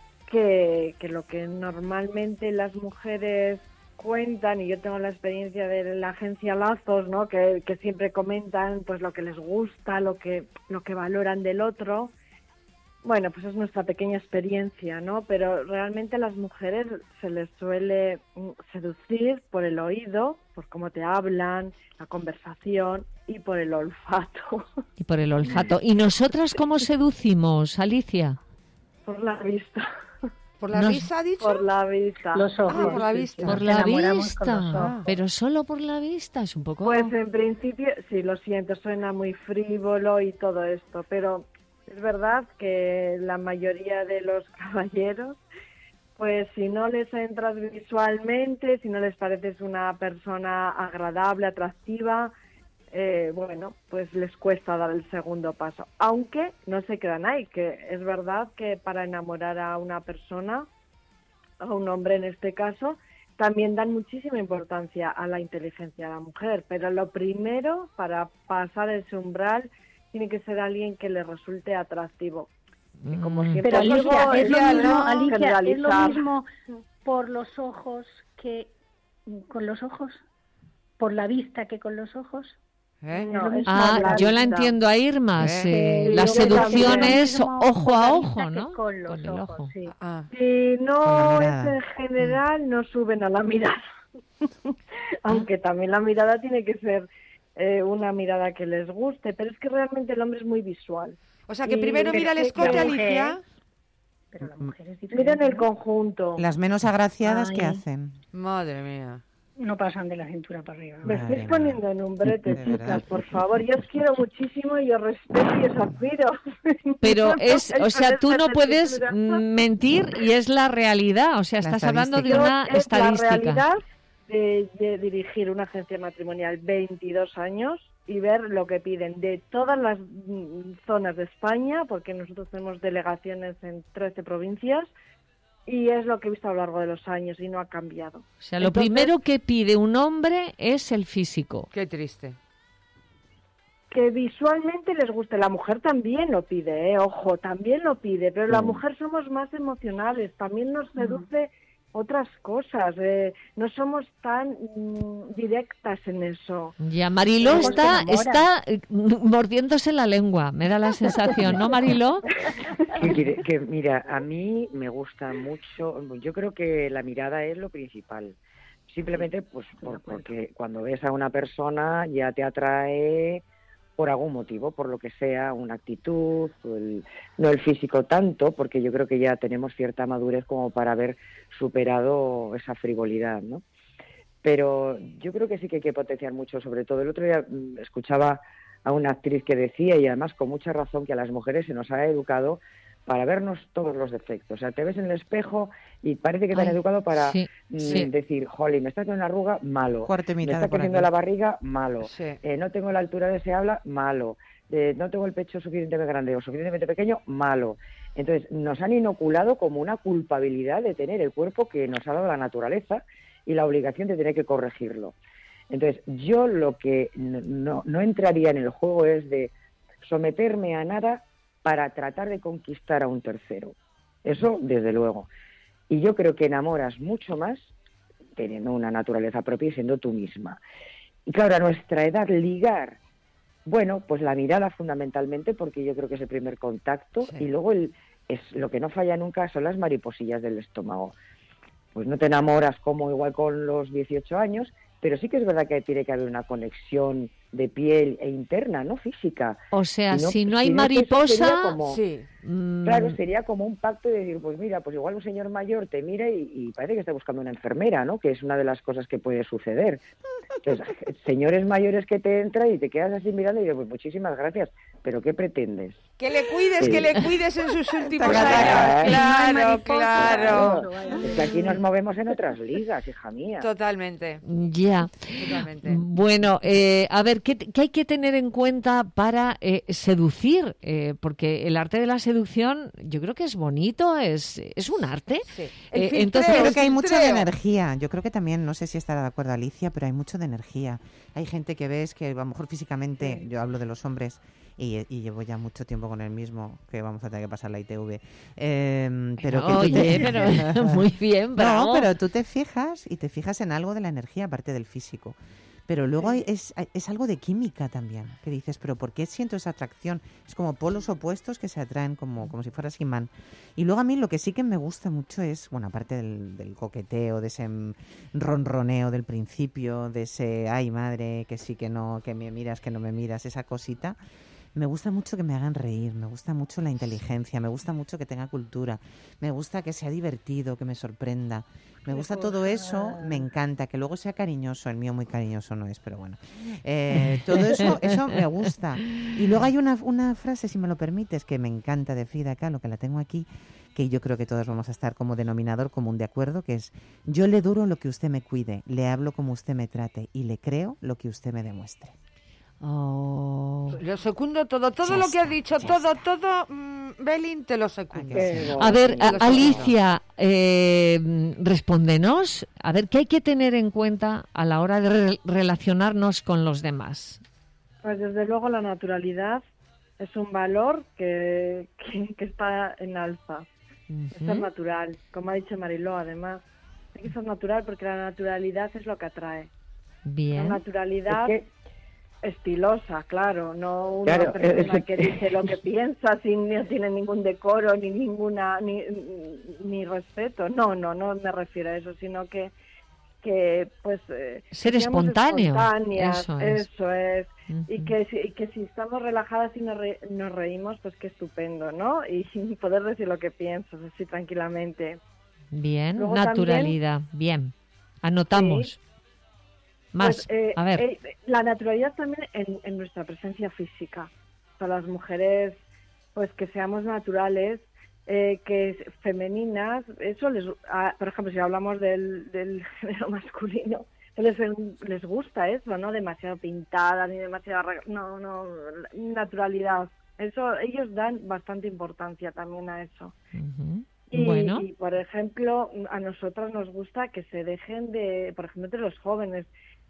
que lo que normalmente las mujeres cuentan, y yo tengo la experiencia de la agencia Lazos, ¿no? Que siempre comentan pues lo que les gusta, lo que valoran del otro. Bueno, pues es nuestra pequeña experiencia, ¿no? Pero realmente a las mujeres se les suele seducir por el oído, por cómo te hablan, la conversación y por el olfato. Y por el olfato. ¿Y nosotras cómo seducimos, Alicia? Por la vista. ¿Por la vista, ha dicho? Por la vista. Los ojos. Por la vista. Por la vista. Pero solo por la vista, es un poco... Pues en principio, sí, lo siento, suena muy frívolo y todo esto, pero... Es verdad que la mayoría de los caballeros, pues si no les entras visualmente, si no les pareces una persona agradable, atractiva, bueno, pues les cuesta dar el segundo paso. Aunque no se quedan ahí, que es verdad que para enamorar a una persona, a un hombre en este caso, también dan muchísima importancia a la inteligencia de la mujer. Pero lo primero, para pasar ese umbral, tiene que ser alguien que le resulte atractivo. Y como siempre, pero Alicia, es lo generalizar. mismo por los ojos que con los ojos, por la vista que con los ojos. No, es yo la entiendo a Irma. La seducción es ojo a ojo, ¿no? Con el ojos, ojo. sí. Si no es en general, no suben a la mirada. Aunque también la mirada tiene que ser una mirada que les guste, pero es que realmente el hombre es muy visual. O sea, que primero mira el escote, Alicia. Pero la mujer es diferente. Miren el conjunto. Las menos agraciadas que hacen. Madre mía. No pasan de la cintura para arriba. Me estáis poniendo en un brete, chicas, por favor. Yo os quiero muchísimo y os respeto y os admiro. Pero tú no puedes mentir y es la realidad. O sea, estás hablando de una estadística. La realidad de dirigir una agencia matrimonial 22 años y ver lo que piden de todas las zonas de España, porque nosotros tenemos delegaciones en 13 provincias, y es lo que he visto a lo largo de los años y no ha cambiado. O sea, lo primero que pide un hombre es el físico. Qué triste. Que visualmente les guste. La mujer también lo pide, ojo, también lo pide, pero la mujer somos más emocionales, también nos seduce otras cosas, no somos tan directas en eso. Ya, Mariló está mordiéndose la lengua, me da la sensación, ¿no, Mariló? Que mira, a mí me gusta mucho, yo creo que la mirada es lo principal. Simplemente pues porque cuando ves a una persona ya te atrae por algún motivo, por lo que sea, una actitud, no el físico tanto, porque yo creo que ya tenemos cierta madurez como para haber superado esa frivolidad, ¿no? Pero yo creo que sí que hay que potenciar mucho, sobre todo el otro día escuchaba a una actriz que decía, y además con mucha razón, que a las mujeres se nos ha educado para vernos todos los defectos. O sea, te ves en el espejo y parece que te han educado para decir, jolly, me está haciendo una arruga, malo. Me está creciendo la barriga, malo. Sí. No tengo la altura deseable, malo. No tengo el pecho suficientemente grande o suficientemente pequeño, malo. Entonces, nos han inoculado como una culpabilidad de tener el cuerpo que nos ha dado la naturaleza y la obligación de tener que corregirlo. Entonces, yo lo que no entraría en el juego es de someterme a nada para tratar de conquistar a un tercero. Eso, desde luego. Y yo creo que enamoras mucho más teniendo una naturaleza propia y siendo tú misma. Y claro, a nuestra edad ligar, bueno, pues la mirada fundamentalmente, porque yo creo que es el primer contacto, y luego lo que no falla nunca son las mariposillas del estómago. Pues no te enamoras como igual con los 18 años, pero sí que es verdad que tiene que haber una conexión de piel e interna, no física. O sea, si no hay mariposa... Claro, sería como un pacto de decir, pues mira, pues igual un señor mayor te mira y parece que está buscando una enfermera, ¿no? Que es una de las cosas que puede suceder. Entonces, señores mayores que te entran y te quedas así mirando y dices, pues muchísimas gracias, pero ¿qué pretendes? Que le cuides en sus últimos años. Claro. Es que aquí nos movemos en otras ligas, hija mía. Totalmente. Ya. Totalmente. Bueno, a ver, ¿qué hay que tener en cuenta para seducir? Porque el arte de la seducción, yo creo que es bonito, es un arte. Sí. Entonces creo que hay mucha de energía. Yo creo que también, no sé si estará de acuerdo Alicia, pero hay mucho de energía. Hay gente que ves que a lo mejor físicamente, yo hablo de los hombres, y llevo ya mucho tiempo con el mismo, que vamos a tener que pasar la ITV. Pero pero muy bien, bravo. No, pero tú te fijas en algo de la energía aparte del físico. Pero luego es algo de química también, que dices, pero ¿por qué siento esa atracción? Es como polos opuestos que se atraen como si fueras imán. Y luego a mí lo que sí que me gusta mucho es, bueno, aparte del coqueteo, de ese ronroneo del principio, de ese, ay madre, que sí, que no, que me miras, que no me miras, esa cosita. Me gusta mucho que me hagan reír, me gusta mucho la inteligencia, me gusta mucho que tenga cultura, me gusta que sea divertido, que me sorprenda. Me gusta todo eso, me encanta, que luego sea cariñoso, el mío muy cariñoso no es, pero bueno. Todo eso me gusta. Y luego hay una frase, si me lo permites, que me encanta de Frida Kahlo, que la tengo aquí, que yo creo que todos vamos a estar como denominador común de acuerdo, que es: yo le duro lo que usted me cuide, le hablo como usted me trate y le creo lo que usted me demuestre. Oh. Lo secundo todo lo que has dicho, todo, Belín, te lo secundo. A ver, Alicia, respóndenos, a ver, ¿qué hay que tener en cuenta a la hora de relacionarnos con los demás? Pues desde luego la naturalidad es un valor que está en alza. Ser natural, como ha dicho Mariló, además. Hay que ser natural porque la naturalidad es lo que atrae. Bien. La naturalidad... estilosa, claro, no una persona que dice lo que piensa sin no tiene ningún decoro ni ninguna ni respeto. No me refiero a eso, sino que pues ser espontáneo. Eso es. Y que si estamos relajadas y nos reímos, pues qué estupendo, ¿no? Y poder decir lo que piensas así tranquilamente. Bien, luego naturalidad, también, bien. Anotamos. Sí. Más, pues, a ver. La naturalidad también en nuestra presencia física. Para las mujeres, pues que seamos naturales, que femeninas, eso por ejemplo, si hablamos del género masculino, les gusta eso, ¿no? Demasiado pintada, ni demasiado... No, naturalidad. Eso, ellos dan bastante importancia también a eso. Uh-huh. Y, por ejemplo, a nosotras nos gusta que se dejen de, por ejemplo, entre los jóvenes,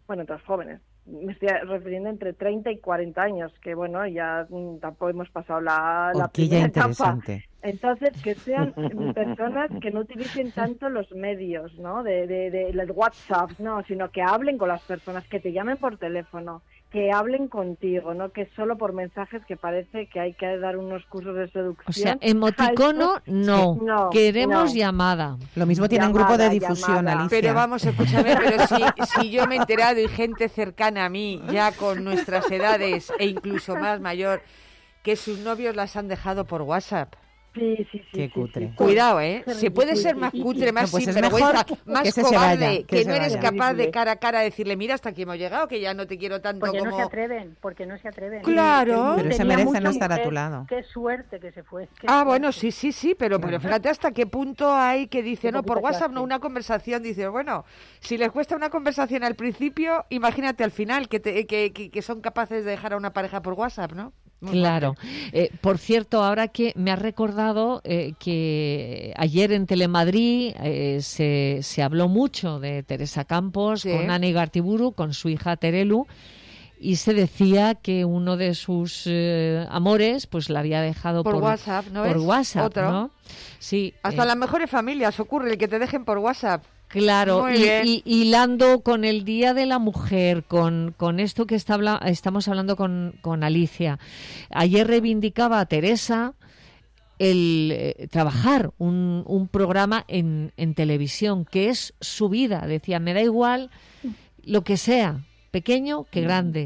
me estoy refiriendo entre 30 y 40 años, que bueno, ya tampoco hemos pasado la primera etapa. Entonces, que sean personas que no utilicen tanto los medios, ¿no? De WhatsApp, no, sino que hablen con las personas, que te llamen por teléfono, que hablen contigo, no que solo por mensajes, que parece que hay que dar unos cursos de seducción. O sea, emoticono no, queremos llamada. Lo mismo tiene un grupo de difusión, Alicia. Pero vamos, escúchame, pero si yo me he enterado y gente cercana a mí, ya con nuestras edades e incluso más mayor, que sus novios las han dejado por WhatsApp. Sí. Qué cutre. Sí. Cuidado, Se puede ser más cutre, más sinvergüenza, más cobarde, que no eres capaz de cara a cara decirle, mira, hasta aquí hemos llegado, que ya no te quiero tanto porque como... Porque no se atreven. Claro. Pero se merecen estar a tu lado. Qué suerte que se fue. Bueno, sí, pero fíjate hasta qué punto hay que dice, no, por WhatsApp no, una conversación, dices, bueno, si les cuesta una conversación al principio, imagínate al final, que son capaces de dejar a una pareja por WhatsApp, ¿no? Claro. Por cierto, ahora que me has recordado que ayer en Telemadrid se habló mucho de Teresa Campos con Ana Igartiburu, con su hija Terelu, y se decía que uno de sus amores pues la había dejado por WhatsApp, ¿no? Por es? WhatsApp, ¿Otro? ¿no? Sí. Hasta las mejores familias ocurre el que te dejen por WhatsApp. Claro, Muy bien. y hilando con el Día de la Mujer, con esto que estamos hablando con Alicia. Ayer reivindicaba a Teresa el trabajar un programa en televisión, que es su vida. Decía, me da igual lo que sea, pequeño que grande.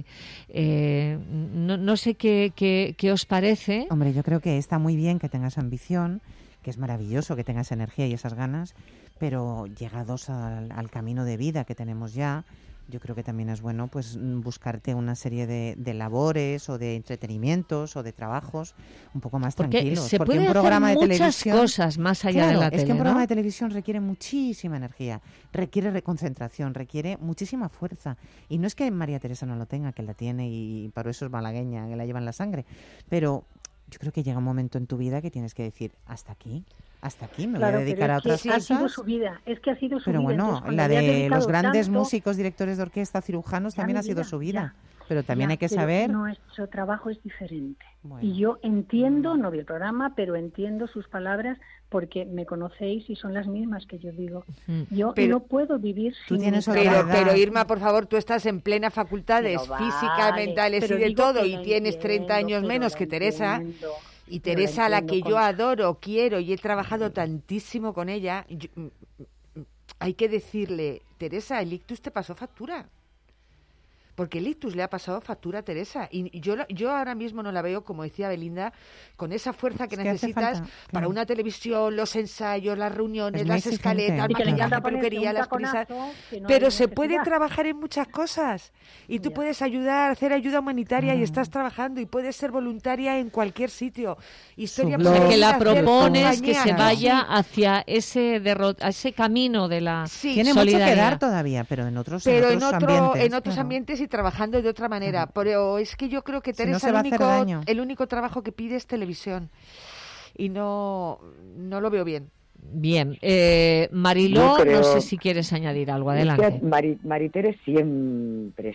No sé qué os parece. Hombre, yo creo que está muy bien que tengas ambición, que es maravilloso que tengas energía y esas ganas, pero llegados al camino de vida que tenemos ya, yo creo que también es bueno pues buscarte una serie de labores o de entretenimientos o de trabajos un poco más tranquilos. Se puede un programa hacer de muchas televisión, cosas más allá de la tele, es que un programa ¿no? de televisión requiere muchísima energía, requiere concentración, requiere muchísima fuerza. Y no es que María Teresa no lo tenga, que la tiene y para eso es malagueña, que la lleva en la sangre, pero yo creo que llega un momento en tu vida que tienes que decir, hasta aquí, me voy a dedicar a otras cosas. Ha sido su vida, es que ha sido su pero vida. Bueno, Entonces, la de los grandes tanto, músicos, directores de orquesta, cirujanos, también ha sido su vida. Pero también hay que pero saber... nuestro trabajo es diferente. Bueno. Y yo entiendo, no vi el programa, pero entiendo sus palabras porque me conocéis y son las mismas que yo digo. Yo no puedo vivir sin... Pero Irma, por favor, tú estás en plena facultades físicas, mentales y de todo, y tienes 30 años menos que Teresa. Y Teresa, a la que yo adoro, quiero y he trabajado tantísimo con ella, hay que decirle, Teresa, el ictus te pasó factura. Porque el ictus le ha pasado factura a Teresa. Y yo ahora mismo no la veo, como decía Belinda, con esa fuerza que necesitas para una televisión, los ensayos, las reuniones, las escaletas, maquillaje, peluquería, las prisas. Pero se puede trabajar en muchas cosas. Y tú puedes ayudar, hacer ayuda humanitaria y estás trabajando y puedes ser voluntaria en cualquier sitio. Historia que la propones que se vaya hacia ese camino de la Tiene mucho que dar todavía, pero en otros ambientes y trabajando de otra manera. Pero es que yo creo que Teresa el único trabajo que pide es televisión. Y no lo veo bien. Bien. Mariló, no sé si quieres añadir algo. Adelante. Maritere siempre,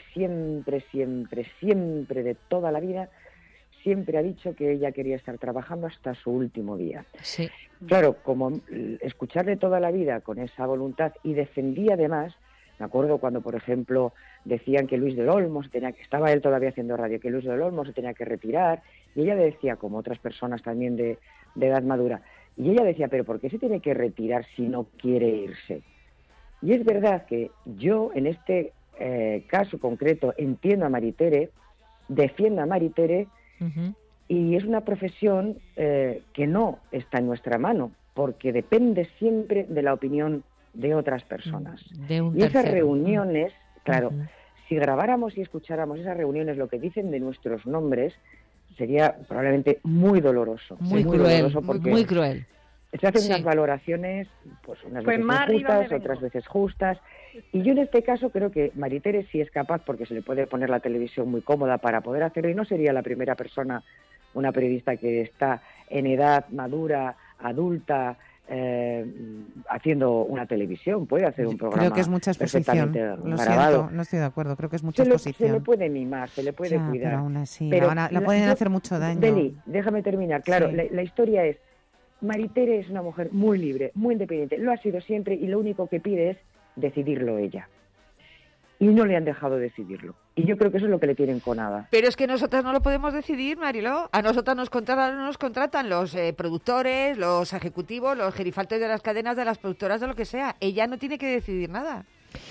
de toda la vida, siempre ha dicho que ella quería estar trabajando hasta su último día. Sí. Claro, como escucharle toda la vida con esa voluntad y defendía además, me acuerdo cuando, por ejemplo, decían que Luis del Olmo, estaba él todavía haciendo radio, que Luis del Olmo se tenía que retirar, y ella le decía, como otras personas también de edad madura, y ella decía, pero ¿por qué se tiene que retirar si no quiere irse? Y es verdad que yo, en este caso concreto, entiendo a Maritere, defiendo a Maritere, y es una profesión que no está en nuestra mano, porque depende siempre de la opinión de otras personas. Y esas reuniones, claro, si grabáramos y escucháramos esas reuniones, lo que dicen de nuestros nombres, sería probablemente muy doloroso. Muy cruel, muy cruel. Se hacen unas valoraciones, pues unas veces injustas, otras veces justas. Y yo en este caso creo que Maritere sí es capaz, porque se le puede poner la televisión muy cómoda para poder hacerlo, y no sería la primera persona, una periodista que está en edad madura, adulta, haciendo una televisión, puede hacer un programa. Creo que es mucha exposición. Lo siento, no estoy de acuerdo. Creo que es mucha exposición. Se le puede mimar, se le puede cuidar. Pero aún así, la pueden hacer mucho daño. Beli, déjame terminar. Claro, la historia es, Maritere es una mujer muy libre, muy independiente. Lo ha sido siempre y lo único que pide es decidirlo ella. Y no le han dejado decidirlo. Y yo creo que eso es lo que le tienen conada. Pero es que nosotras no lo podemos decidir, Mariló. A nosotras nos contratan los productores, los ejecutivos, los gerifaltes de las cadenas, de las productoras, de lo que sea. Ella no tiene que decidir nada.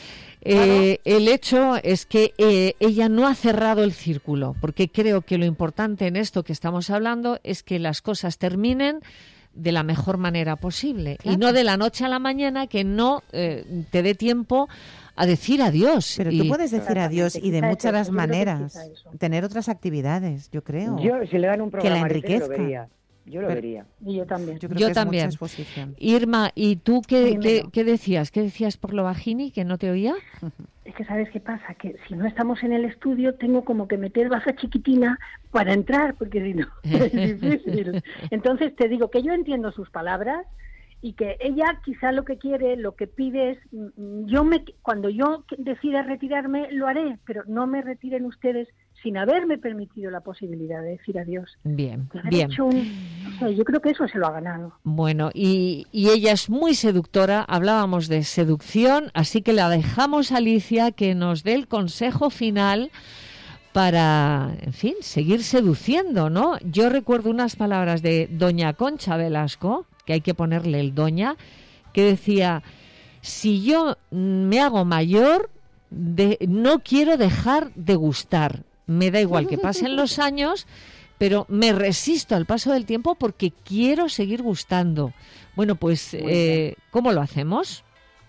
El hecho es que ella no ha cerrado el círculo, porque creo que lo importante en esto que estamos hablando es que las cosas terminen de la mejor manera posible, y no de la noche a la mañana, que no te dé tiempo a decir adiós. Pero tú puedes decir adiós y de muchas maneras, tener otras actividades, yo creo. Yo, si le dan un programa que la enriquezcan. Yo lo vería. Y yo también. Yo creo que también. Es mucha exposición. Irma, ¿y tú qué decías? ¿Qué decías por lo bajini, que no te oía? Es que ¿sabes qué pasa? Que si no estamos en el estudio tengo como que meter baja chiquitina para entrar, porque si no es difícil. Entonces te digo que yo entiendo sus palabras y que ella quizá lo que quiere, lo que pide es, cuando yo decida retirarme lo haré, pero no me retiren ustedes sin haberme permitido la posibilidad de decir adiós. Bien, de haber bien. hecho sé, yo creo que eso se lo ha ganado. Bueno, y ella es muy seductora, hablábamos de seducción, así que la dejamos a Alicia que nos dé el consejo final para, en fin, seguir seduciendo, ¿no? Yo recuerdo unas palabras de doña Concha Velasco, que hay que ponerle el doña, que decía, si yo me hago mayor, no quiero dejar de gustar. Me da igual que pasen los años, pero me resisto al paso del tiempo porque quiero seguir gustando. Bueno, pues, ¿cómo lo hacemos?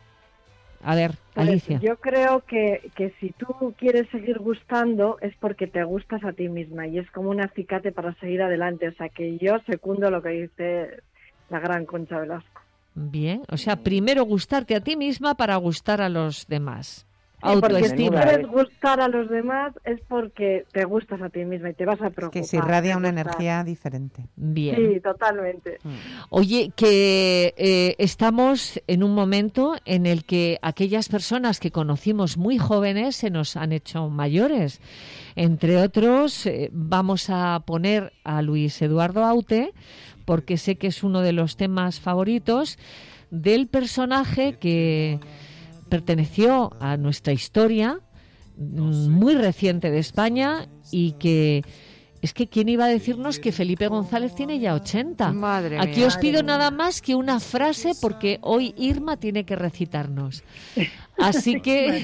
A ver, Pues Alicia. yo creo que si tú quieres seguir gustando es porque te gustas a ti misma y es como un acicate para seguir adelante. O sea, que yo secundo lo que dice la gran Concha Velasco. Bien, o sea, primero gustarte a ti misma para gustar a los demás. Sí, porque si Autoestima. quieres gustar a los demás es porque te gustas a ti misma y te vas a preocupar. Que se irradia una de gustar. energía diferente. Bien. Sí, totalmente. Oye, que estamos en un momento en el que aquellas personas que conocimos muy jóvenes se nos han hecho mayores. Entre otros, vamos a poner a Luis Eduardo Aute, porque sé que es uno de los temas favoritos del personaje que perteneció a nuestra historia muy reciente de España y que es que ¿quién iba a decirnos que Felipe González tiene ya 80? Madre Aquí mía. os pido nada más que una frase porque hoy Irma tiene que recitarnos. Así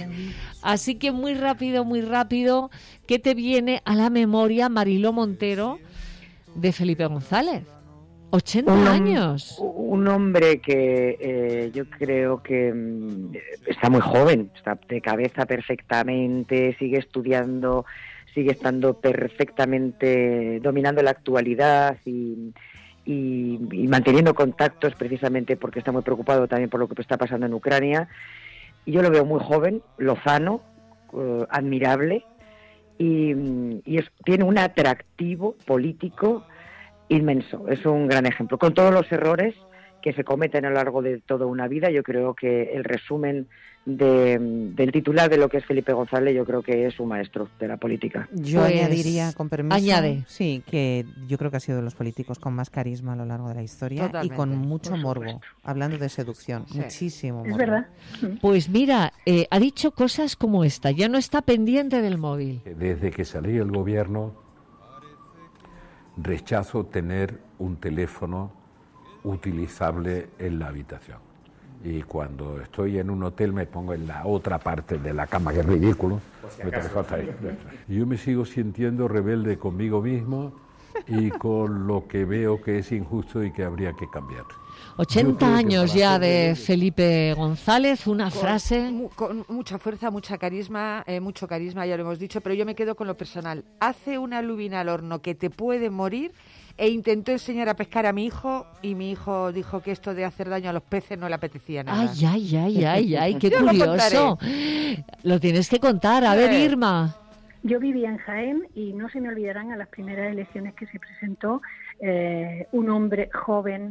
que muy rápido, ¿qué te viene a la memoria, Mariló Montero, de Felipe González? 80 años. Un hombre que yo creo que está muy joven, está de cabeza perfectamente, sigue estudiando, sigue estando perfectamente dominando la actualidad y manteniendo contactos precisamente porque está muy preocupado también por lo que está pasando en Ucrania. Y yo lo veo muy joven, lozano, admirable y tiene un atractivo político inmenso. Es un gran ejemplo. Con todos los errores que se cometen a lo largo de toda una vida, yo creo que el resumen del titular de lo que es Felipe González, yo creo que es un maestro de la política. Yo Pues, añadiría, con permiso, añade. sí, que yo creo que ha sido de los políticos con más carisma a lo largo de la historia Totalmente, y con mucho por morbo, supuesto. hablando de seducción, Sí. muchísimo morbo. Es verdad. Pues mira, ha dicho cosas como esta, ya no está pendiente del móvil. Desde que salí del gobierno rechazo tener un teléfono utilizable en la habitación. Y cuando estoy en un hotel me pongo en la otra parte de la cama, que es ridículo. Mi teléfono está ahí. Y yo me sigo sintiendo rebelde conmigo mismo y con lo que veo que es injusto y que habría que cambiar. 80 años ya de Felipe González, una frase. Con mucha fuerza, mucho carisma, ya lo hemos dicho, pero yo me quedo con lo personal. Hace una lubina al horno que te puede morir e intentó enseñar a pescar a mi hijo y mi hijo dijo que esto de hacer daño a los peces no le apetecía nada. Ay, qué Yo lo curioso. Lo tienes que contar. A ver, Irma. Yo vivía en Jaén y no se me olvidarán a las primeras elecciones que se presentó un hombre joven,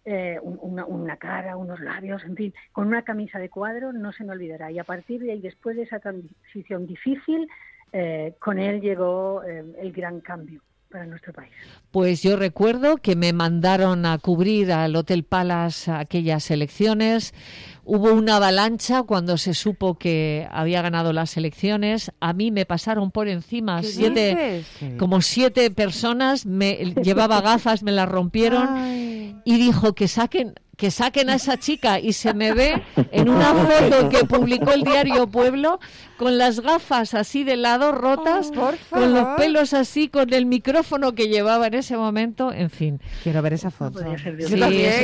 una cara, unos labios, en fin, con una camisa de cuadro, no se me olvidará. Y a partir de ahí, después de esa transición difícil, con él llegó el gran cambio para nuestro país. Pues yo recuerdo que me mandaron a cubrir al Hotel Palace aquellas elecciones. Hubo una avalancha cuando se supo que había ganado las elecciones. A mí me pasaron por encima como 7 personas. Llevaba gafas, me las rompieron y dijo que saquen a esa chica y se me ve en una foto que publicó el diario Pueblo con las gafas así de lado rotas, con los pelos así, con el micrófono que llevaba en ese momento, en fin. Quiero ver esa foto. Sí,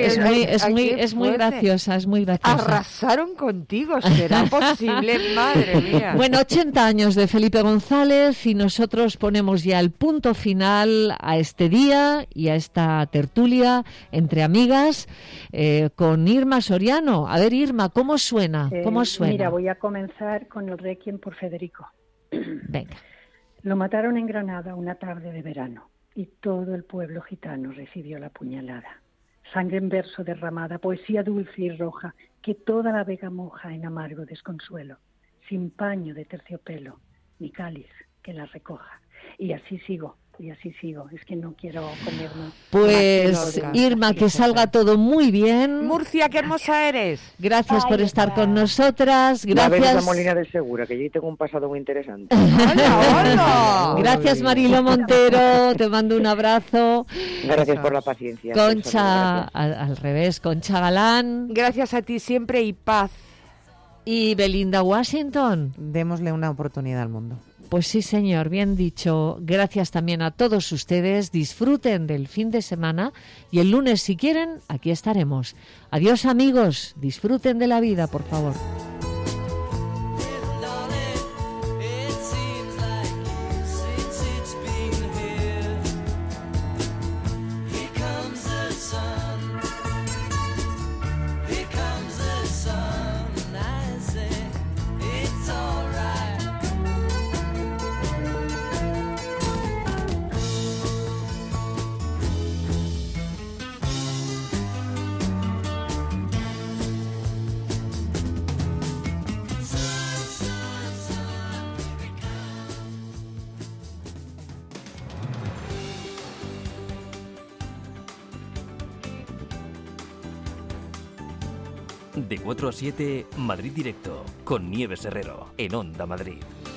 es muy graciosa, es muy graciosa. Arrasaron contigo, ¿será posible? Madre mía. Bueno, 80 años de Felipe González y nosotros ponemos ya el punto final a este día y a esta tertulia entre amigas con Irma Soriano. A ver, Irma, ¿cómo suena? ¿Cómo suena? Mira, voy a comenzar con el Requiem por Federico. Venga. Lo mataron en Granada una tarde de verano y todo el pueblo gitano recibió la puñalada. Sangre en verso derramada, poesía dulce y roja, que toda la vega moja en amargo desconsuelo, sin paño de terciopelo, ni cáliz que la recoja. Y así sigo, y así sigo. Es que no quiero comer más. Pues Irma, que salga todo muy bien. Murcia, qué hermosa eres. Gracias por estar con nosotras. Gracias. La Molina de Segura, que yo tengo un pasado muy interesante. Gracias, Marilo Montero. Te mando un abrazo. Gracias por la paciencia. Concha, al revés, Concha Galán. Gracias a ti siempre y paz. Y Belinda Washington. Démosle una oportunidad al mundo. Pues sí, señor, bien dicho. Gracias también a todos ustedes. Disfruten del fin de semana y el lunes, si quieren, aquí estaremos. Adiós, amigos. Disfruten de la vida, por favor. De 4 a 7, Madrid Directo, con Nieves Herrero, en Onda Madrid.